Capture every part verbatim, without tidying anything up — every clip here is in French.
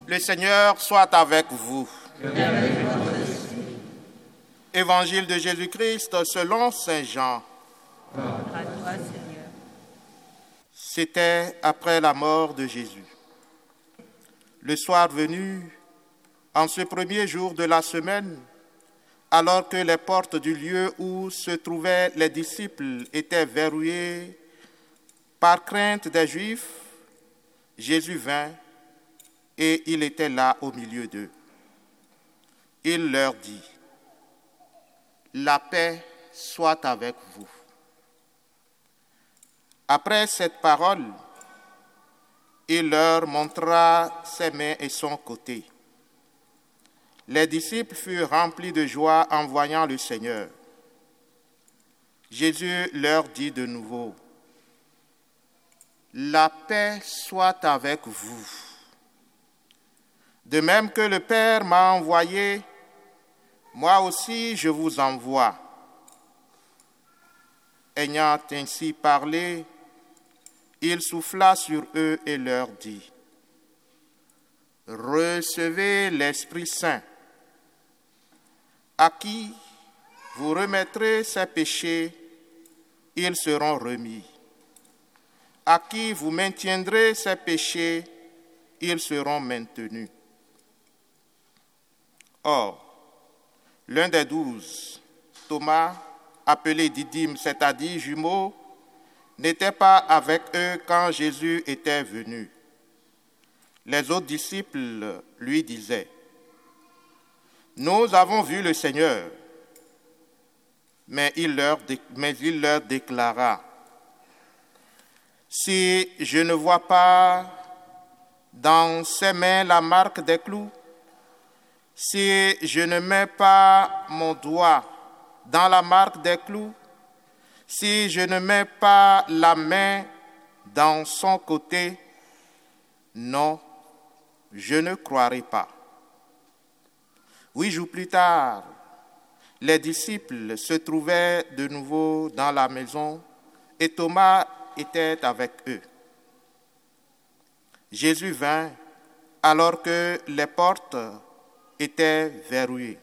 Le Seigneur soit avec vous. Évangile de Jésus-Christ selon saint Jean. À toi, Seigneur. C'était après la mort de Jésus. Le soir venu, en ce premier jour de la semaine, alors que les portes du lieu où se trouvaient les disciples étaient verrouillées par crainte des Juifs, Jésus vint et il était là au milieu d'eux. Il leur dit : « La paix soit avec vous. » Après cette parole, il leur montra ses mains et son côté. Les disciples furent remplis de joie en voyant le Seigneur. Jésus leur dit de nouveau : « La paix soit avec vous. De même que le Père m'a envoyé, moi aussi je vous envoie. » Ayant ainsi parlé, il souffla sur eux et leur dit : « Recevez l'Esprit Saint. À qui vous remettrez ses péchés, ils seront remis. À qui vous maintiendrez ses péchés, ils seront maintenus. » Or, l'un des douze, Thomas, appelé Didyme, c'est-à-dire jumeau, n'était pas avec eux quand Jésus était venu. Les autres disciples lui disaient : « Nous avons vu le Seigneur. » Mais il leur, mais il leur déclara : « Si je ne vois pas dans ses mains la marque des clous, si je ne mets pas mon doigt dans la marque des clous, si je ne mets pas la main dans son côté, non, je ne croirai pas. » Huit jours plus tard, les disciples se trouvaient de nouveau dans la maison et Thomas était avec eux. Jésus vint alors que les portes étaient verrouillées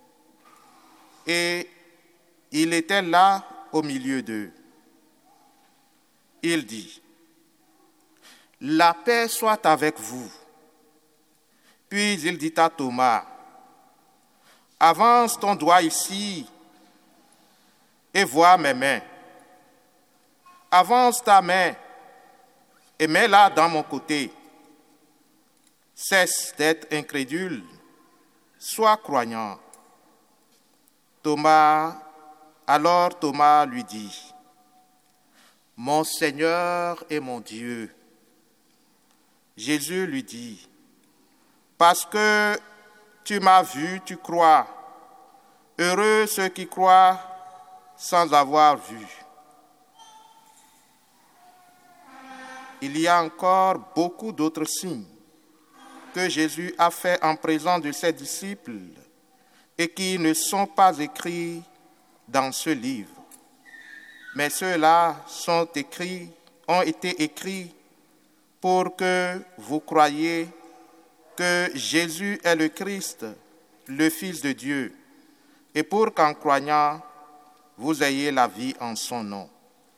et il était là au milieu d'eux. Il dit : « La paix soit avec vous. » Puis il dit à Thomas : « Avance ton doigt ici et vois mes mains. Avance ta main et mets-la dans mon côté. Cesse d'être incrédule, sois croyant. » Thomas, alors Thomas lui dit : « Mon Seigneur et mon Dieu. » Jésus lui dit : « Parce que tu m'as vu, tu crois. Heureux ceux qui croient sans avoir vu. » Il y a encore beaucoup d'autres signes que Jésus a fait en présence de ses disciples et qui ne sont pas écrits dans ce livre. Mais ceux-là sont écrits, ont été écrits pour que vous croyiez que Jésus est le Christ, le Fils de Dieu, et pour qu'en croyant, vous ayez la vie en son nom.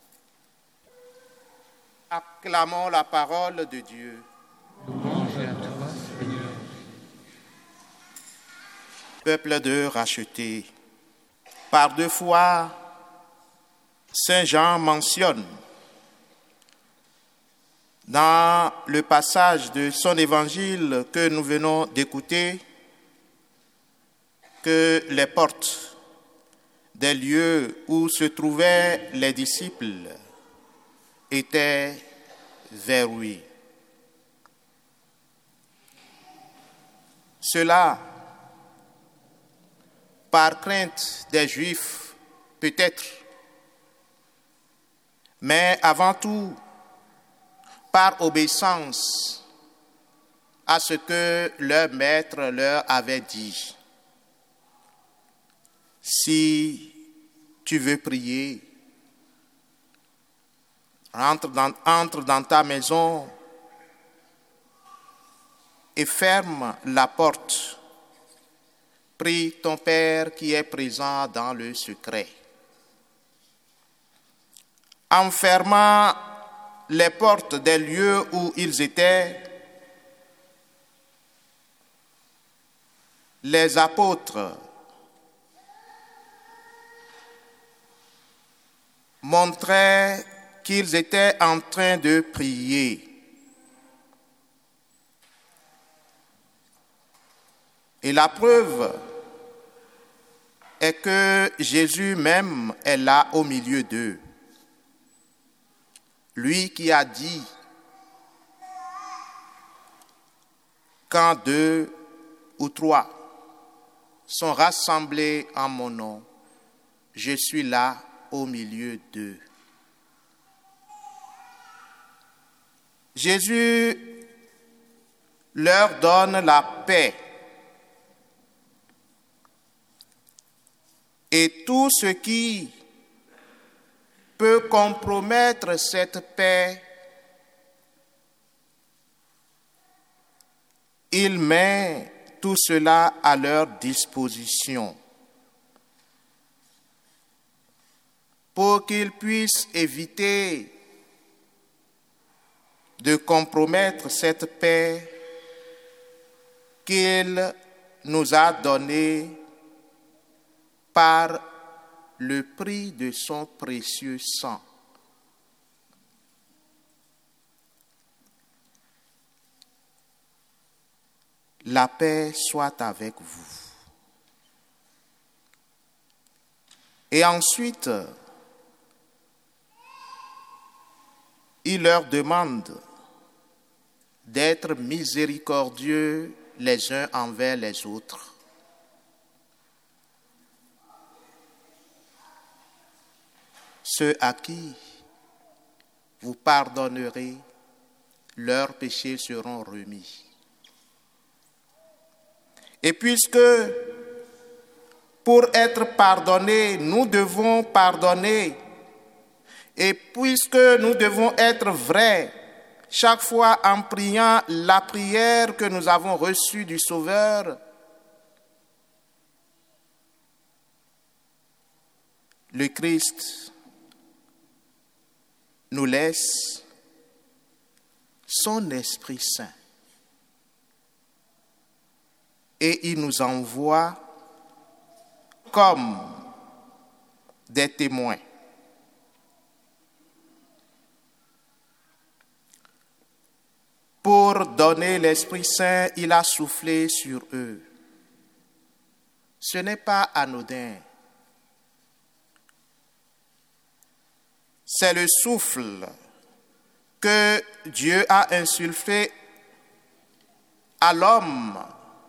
Acclamons la parole de Dieu. Louange à toi, Seigneur. Peuple de racheter. Par deux fois, saint Jean mentionne dans le passage de son évangile que nous venons d'écouter que les portes des lieux où se trouvaient les disciples étaient verrouillées. Cela, par crainte des Juifs, peut-être, mais avant tout, par obéissance à ce que leur maître leur avait dit. Si tu veux prier, entre dans, entre dans ta maison et ferme la porte. Prie ton Père qui est présent dans le secret. En fermant les portes des lieux où ils étaient, les apôtres montraient qu'ils étaient en train de prier. Et la preuve est que Jésus même est là au milieu d'eux. Lui qui a dit, quand deux ou trois sont rassemblés en mon nom, je suis là au milieu d'eux. Jésus leur donne la paix. Et tout ce qui peut compromettre cette paix, il met tout cela à leur disposition pour qu'ils puissent éviter de compromettre cette paix qu'il nous a donnée par le prix de son précieux sang. La paix soit avec vous. Et ensuite, il leur demande d'être miséricordieux les uns envers les autres. Ceux à qui vous pardonnerez, leurs péchés seront remis. Et puisque pour être pardonnés, nous devons pardonner, et puisque nous devons être vrais, chaque fois en priant la prière que nous avons reçue du Sauveur, le Christ nous laisse son Esprit Saint et il nous envoie comme des témoins. Pour donner l'Esprit Saint, il a soufflé sur eux. Ce n'est pas anodin. C'est le souffle que Dieu a insufflé à l'homme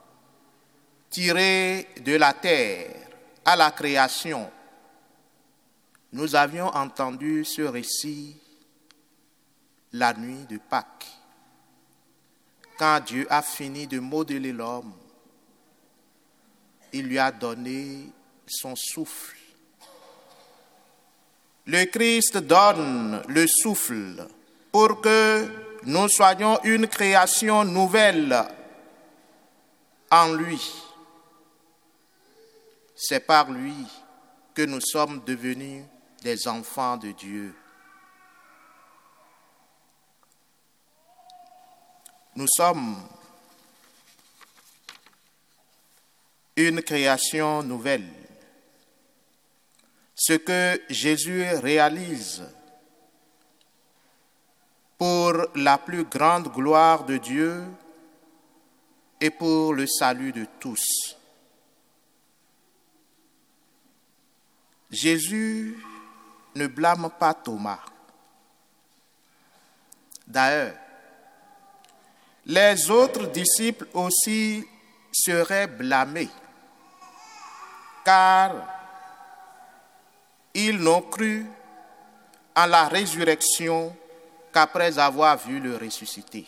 tiré de la terre, à la création. Nous avions entendu ce récit la nuit de Pâques. Quand Dieu a fini de modeler l'homme, il lui a donné son souffle. Le Christ donne le souffle pour que nous soyons une création nouvelle en lui. C'est par lui que nous sommes devenus des enfants de Dieu. Nous sommes une création nouvelle. Ce que Jésus réalise pour la plus grande gloire de Dieu et pour le salut de tous. Jésus ne blâme pas Thomas. D'ailleurs, les autres disciples aussi seraient blâmés, car ils n'ont cru en la résurrection qu'après avoir vu le ressuscité.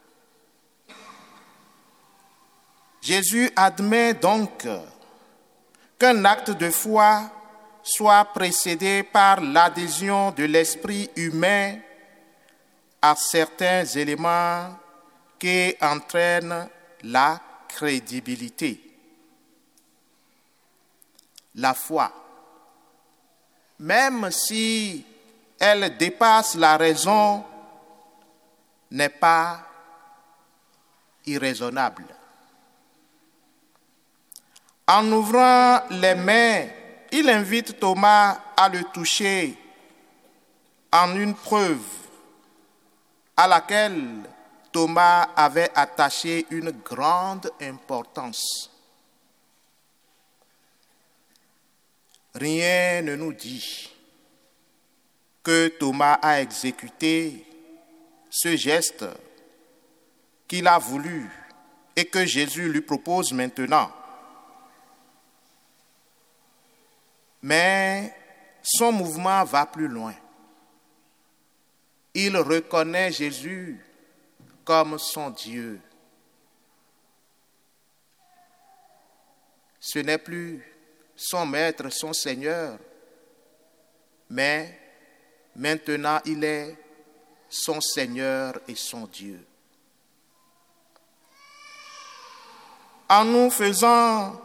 Jésus admet donc qu'un acte de foi soit précédé par l'adhésion de l'esprit humain à certains éléments qui entraînent la crédibilité. La foi, même si elle dépasse la raison, n'est pas irraisonnable. En ouvrant les mains, il invite Thomas à le toucher en une preuve à laquelle Thomas avait attaché une grande importance. Rien ne nous dit que Thomas a exécuté ce geste qu'il a voulu et que Jésus lui propose maintenant. Mais son mouvement va plus loin. Il reconnaît Jésus comme son Dieu. Ce n'est plus son maître, son Seigneur, mais maintenant il est son Seigneur et son Dieu. En nous faisant,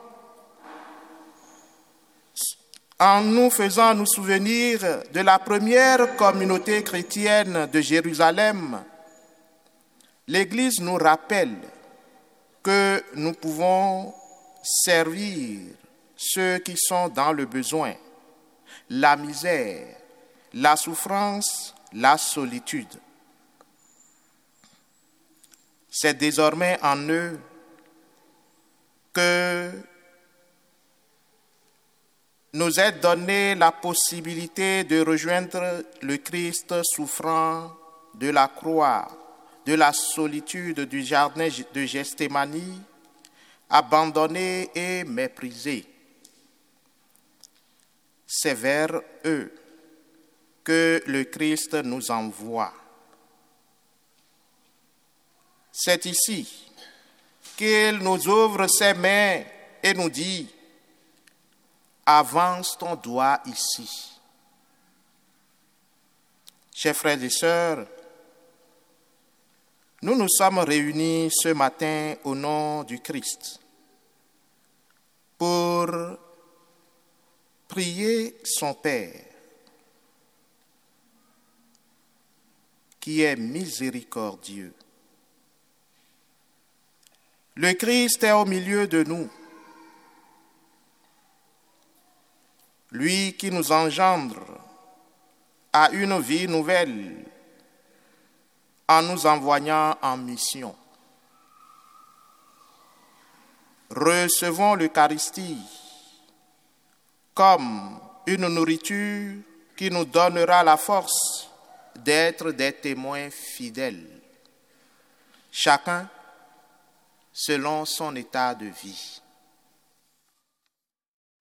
en nous faisant nous souvenir de la première communauté chrétienne de Jérusalem, l'Église nous rappelle que nous pouvons servir ceux qui sont dans le besoin, la misère, la souffrance, la solitude. C'est désormais en eux que nous est donnée la possibilité de rejoindre le Christ souffrant de la croix, de la solitude du jardin de Gethsémani, abandonné et méprisé. C'est vers eux que le Christ nous envoie. C'est ici qu'il nous ouvre ses mains et nous dit « Avance ton doigt ici ». Chers frères et sœurs, nous nous sommes réunis ce matin au nom du Christ pour prier son Père, qui est miséricordieux. Le Christ est au milieu de nous. Lui qui nous engendre à une vie nouvelle en nous envoyant en mission. Recevons l'Eucharistie comme une nourriture qui nous donnera la force d'être des témoins fidèles, chacun selon son état de vie.